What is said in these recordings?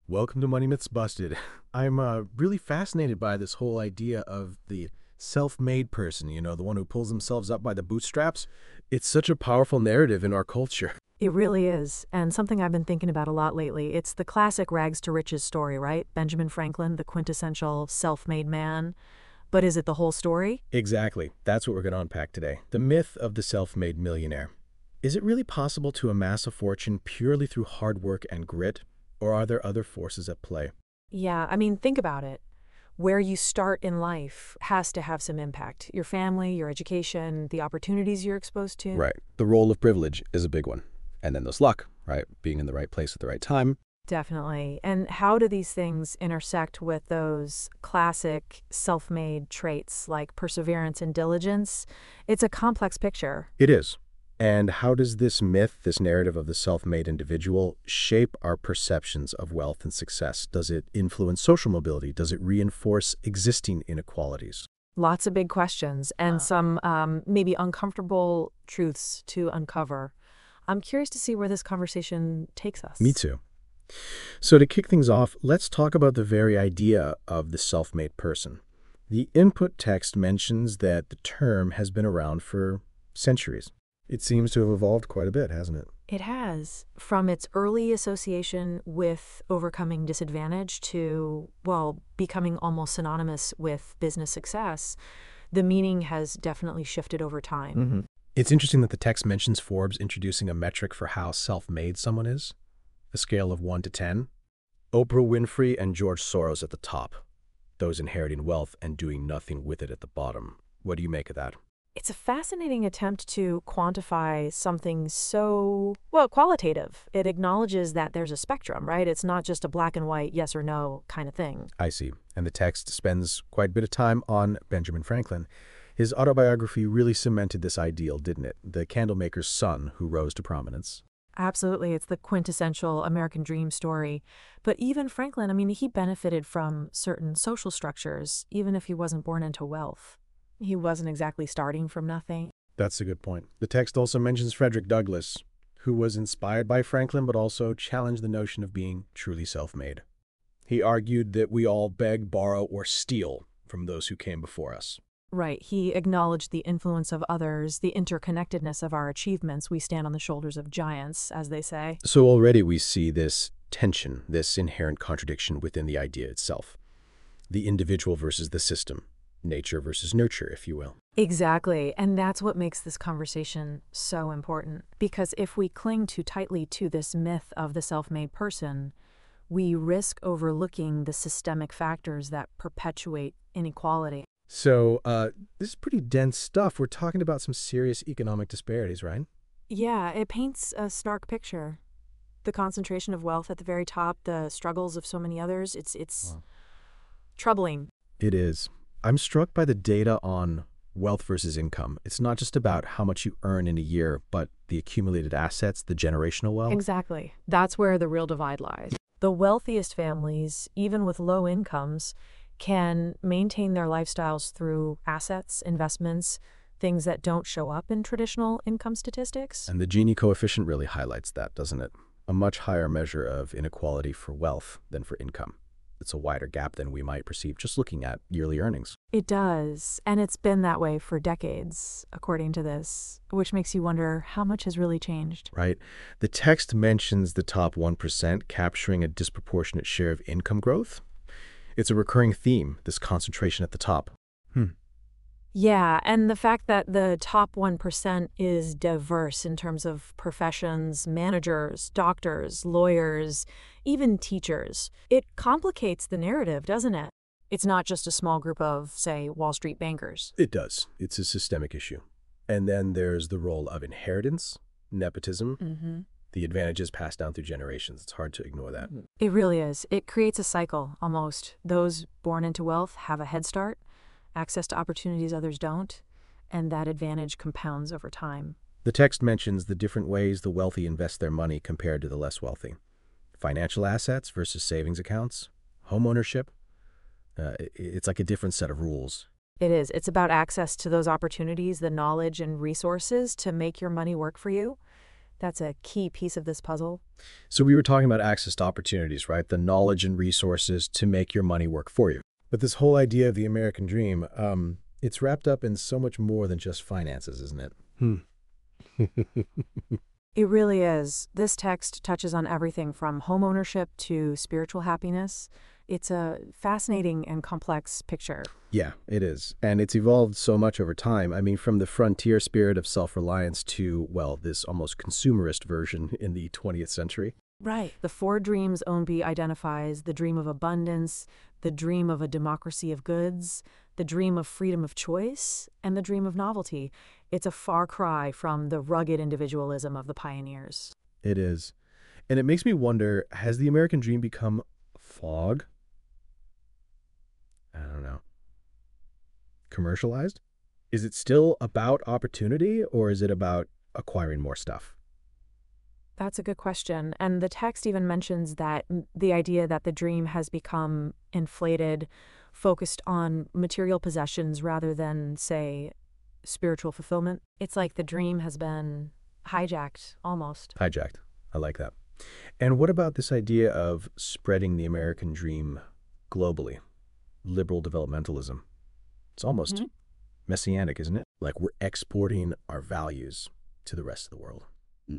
Welcome to Money Myths Busted. I'm really fascinated by this whole idea of the self-made person, the one who pulls themselves up by the bootstraps. It's such a powerful narrative in our culture. It really is, and something I've been thinking about a lot lately. It's the classic rags to riches story, right? Benjamin Franklin, the quintessential self-made man. But is it the whole story? Exactly. That's what we're going to unpack today. The myth of the self-made millionaire. Is it really possible to amass a fortune purely through hard work and grit, or are there other forces at play? Yeah, think about it. Where you start in life has to have some impact. Your family, your education, the opportunities you're exposed to. Right. The role of privilege is a big one. And then there's luck, right? Being in the right place at the right time. Definitely. And how do these things intersect with those classic self-made traits like perseverance and diligence? It's a complex picture. It is. And how does this myth, this narrative of the self-made individual, shape our perceptions of wealth and success? Does it influence social mobility? Does it reinforce existing inequalities? Lots of big questions and some maybe uncomfortable truths to uncover. I'm curious to see where this conversation takes us. Me too. So to kick things off, let's talk about the very idea of the self-made person. The input text mentions that the term has been around for centuries. It seems to have evolved quite a bit, hasn't it? It has. From its early association with overcoming disadvantage to, well, becoming almost synonymous with business success, the meaning has definitely shifted over time. It's interesting that the text mentions Forbes introducing a metric for how self-made someone is, a scale of 1 to 10. Oprah Winfrey and George Soros at the top, those inheriting wealth and doing nothing with it at the bottom. What do you make of that? It's a fascinating attempt to quantify something so, well, qualitative. It acknowledges that there's a spectrum, right? It's not just a black and white, yes or no kind of thing. I see. And the text spends quite a bit of time on Benjamin Franklin. His autobiography really cemented this ideal, didn't it? The candlemaker's son who rose to prominence. Absolutely. It's the quintessential American dream story. But even Franklin, he benefited from certain social structures, even if he wasn't born into wealth. He wasn't exactly starting from nothing. That's a good point. The text also mentions Frederick Douglass, who was inspired by Franklin but also challenged the notion of being truly self-made. He argued that we all beg, borrow, or steal from those who came before us. Right. He acknowledged the influence of others, the interconnectedness of our achievements. We stand on the shoulders of giants, as they say. So already we see this tension, this inherent contradiction within the idea itself. The individual versus the system. Nature versus nurture, if you will. Exactly. And that's what makes this conversation so important. Because if we cling too tightly to this myth of the self-made person, we risk overlooking the systemic factors that perpetuate inequality. So this is pretty dense stuff. We're talking about some serious economic disparities, right? Yeah, it paints a stark picture. The concentration of wealth at the very top, the struggles of so many others, it's Wow. troubling. It is. I'm struck by the data on wealth versus income. It's not just about how much you earn in a year, but the accumulated assets, the generational wealth. Exactly. That's where the real divide lies. The wealthiest families, even with low incomes, can maintain their lifestyles through assets, investments, things that don't show up in traditional income statistics. And the Gini coefficient really highlights that, doesn't it? A much higher measure of inequality for wealth than for income. It's a wider gap than we might perceive just looking at yearly earnings. It does, and it's been that way for decades, according to this, which makes you wonder how much has really changed. Right? The text mentions the top 1% capturing a disproportionate share of income growth. It's a recurring theme, this concentration at the top. Yeah, and the fact that the top 1% is diverse in terms of professions, managers, doctors, lawyers, even teachers, it complicates the narrative, doesn't it? It's not just a small group of, say, Wall Street bankers. It does. It's a systemic issue. And then there's the role of inheritance, nepotism, the advantages passed down through generations. It's hard to ignore that. It really is. It creates a cycle, almost. Those born into wealth have a head start, access to opportunities others don't, and that advantage compounds over time. The text mentions the different ways the wealthy invest their money compared to the less wealthy. Financial assets versus savings accounts, home ownership. It's like a different set of rules. It is. It's about access to those opportunities, the knowledge and resources to make your money work for you. That's a key piece of this puzzle. So we were talking about access to opportunities, right? The knowledge and resources to make your money work for you. But this whole idea of the American dream, it's wrapped up in so much more than just finances, isn't it? It really is. This text touches on everything from homeownership to spiritual happiness. It's a fascinating and complex picture. Yeah, it is. And it's evolved so much over time. I mean, from the frontier spirit of self-reliance to, well, this almost consumerist version in the 20th century. Right. The four dreams Ownby identifies: the dream of abundance, the dream of a democracy of goods, the dream of freedom of choice, and the dream of novelty. It's a far cry from the rugged individualism of the pioneers. It is. And it makes me wonder, has the American dream become fog? I don't know. Commercialized? Is it still about opportunity, or is it about acquiring more stuff? That's a good question. And the text even mentions that the idea that the dream has become inflated, focused on material possessions rather than, say, spiritual fulfillment. It's like the dream has been hijacked, almost. Hijacked. I like that. And what about this idea of spreading the American dream globally? Liberal developmentalism. It's almost messianic, isn't it? Like we're exporting our values to the rest of the world.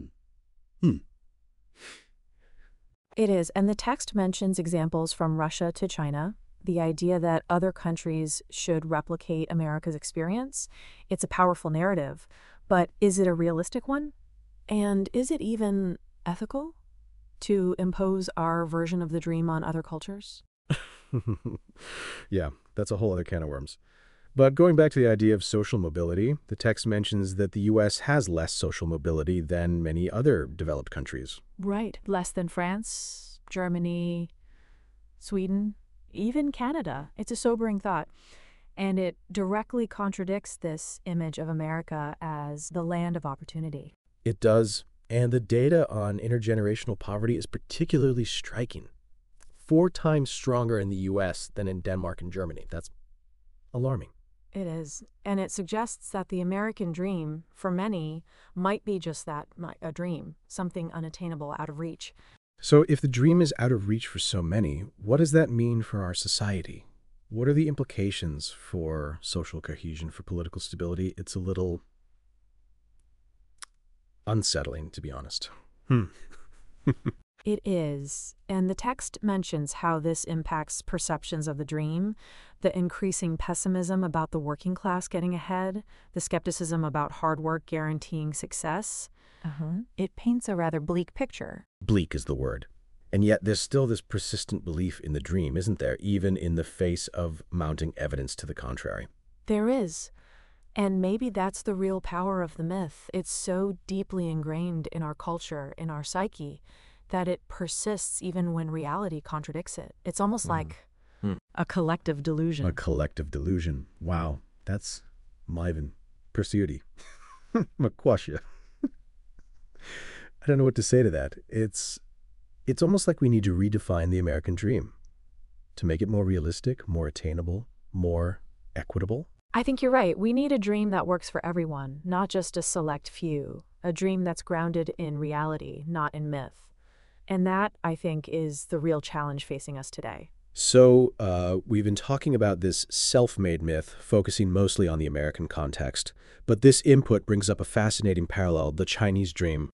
It is, and the text mentions examples from Russia to China, the idea that other countries should replicate America's experience. It's a powerful narrative, but is it a realistic one? And is it even ethical to impose our version of the dream on other cultures? Yeah, that's a whole other can of worms. But going back to the idea of social mobility, the text mentions that the U.S. has less social mobility than many other developed countries. Right. Less than France, Germany, Sweden, even Canada. It's a sobering thought. And it directly contradicts this image of America as the land of opportunity. It does, and the data on intergenerational poverty is particularly striking. 4 times stronger in the U.S. than in Denmark and Germany. That's alarming. It is. And it suggests that the American dream, for many, might be just that, a dream, something unattainable, out of reach. So if the dream is out of reach for so many, what does that mean for our society? What are the implications for social cohesion, for political stability? It's a little unsettling, to be honest. It is, and the text mentions how this impacts perceptions of the dream, the increasing pessimism about the working class getting ahead, the skepticism about hard work guaranteeing success. It paints a rather bleak picture. Bleak is the word. And yet there's still this persistent belief in the dream, isn't there, even in the face of mounting evidence to the contrary? There is. And maybe that's the real power of the myth. It's so deeply ingrained in our culture, in our psyche, that it persists even when reality contradicts it. It's almost like a collective delusion. A collective delusion. Wow. That's Maivan Pursuity. Makwasha. I don't know what to say to that. It's almost like we need to redefine the American dream to make it more realistic, more attainable, more equitable. I think you're right. We need a dream that works for everyone, not just a select few. A dream that's grounded in reality, not in myth. And that, I think, is the real challenge facing us today. So we've been talking about this self-made myth, focusing mostly on the American context. But this input brings up a fascinating parallel, the Chinese dream.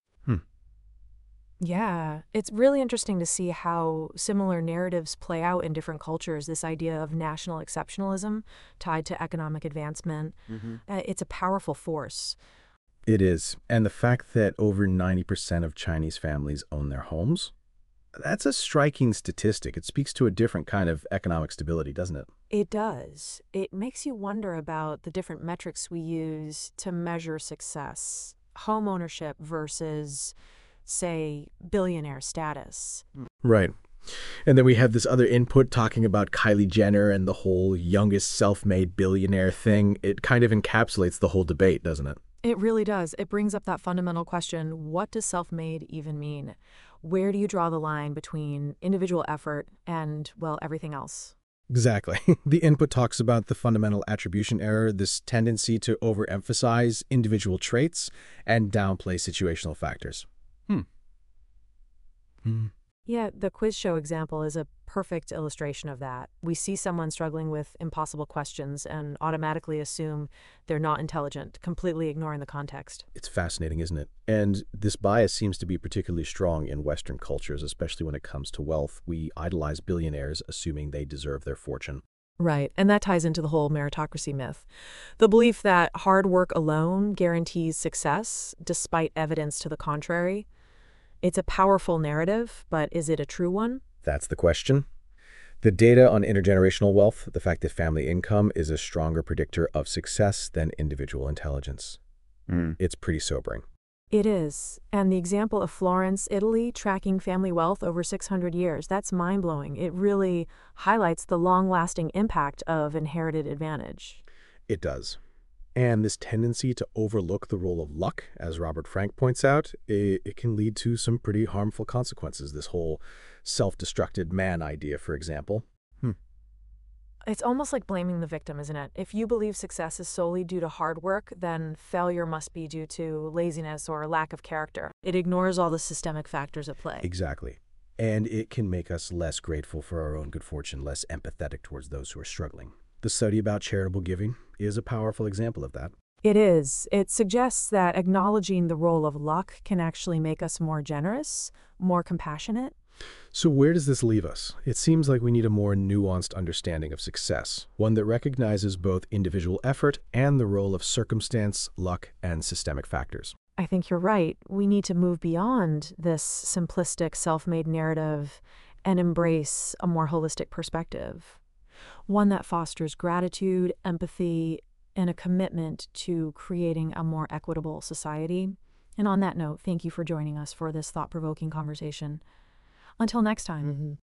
Yeah, it's really interesting to see how similar narratives play out in different cultures. This idea of national exceptionalism tied to economic advancement, it's a powerful force. It is. And the fact that over 90% of Chinese families own their homes, that's a striking statistic. It speaks to a different kind of economic stability, doesn't it? It does. It makes you wonder about the different metrics we use to measure success. Home ownership versus, say, billionaire status. Right. And then we have this other input talking about Kylie Jenner and the whole youngest self-made billionaire thing. It kind of encapsulates the whole debate, doesn't it? It really does. It brings up that fundamental question: what does self-made even mean? Where do you draw the line between individual effort and, well, everything else? Exactly. The input talks about the fundamental attribution error, this tendency to overemphasize individual traits and downplay situational factors. Yeah, the quiz show example is a perfect illustration of that. We see someone struggling with impossible questions and automatically assume they're not intelligent, completely ignoring the context. It's fascinating, isn't it? And this bias seems to be particularly strong in Western cultures, especially when it comes to wealth. We idolize billionaires, assuming they deserve their fortune. Right, and that ties into the whole meritocracy myth. The belief that hard work alone guarantees success, despite evidence to the contrary. It's a powerful narrative, but is it a true one? That's the question. The data on intergenerational wealth, the fact that family income is a stronger predictor of success than individual intelligence. It's pretty sobering. It is. And the example of Florence, Italy, tracking family wealth over 600 years, that's mind-blowing. It really highlights the long-lasting impact of inherited advantage. It does. And this tendency to overlook the role of luck, as Robert Frank points out, it can lead to some pretty harmful consequences. This whole self-destructed man idea, for example. It's almost like blaming the victim, isn't it? If you believe success is solely due to hard work, then failure must be due to laziness or lack of character. It ignores all the systemic factors at play. Exactly. And it can make us less grateful for our own good fortune, less empathetic towards those who are struggling. The study about charitable giving is a powerful example of that. It is. It suggests that acknowledging the role of luck can actually make us more generous, more compassionate. So where does this leave us? It seems like we need a more nuanced understanding of success, one that recognizes both individual effort and the role of circumstance, luck, and systemic factors. I think you're right. We need to move beyond this simplistic self-made narrative and embrace a more holistic perspective, one that fosters gratitude, empathy, and a commitment to creating a more equitable society. And on that note, thank you for joining us for this thought-provoking conversation. Until next time.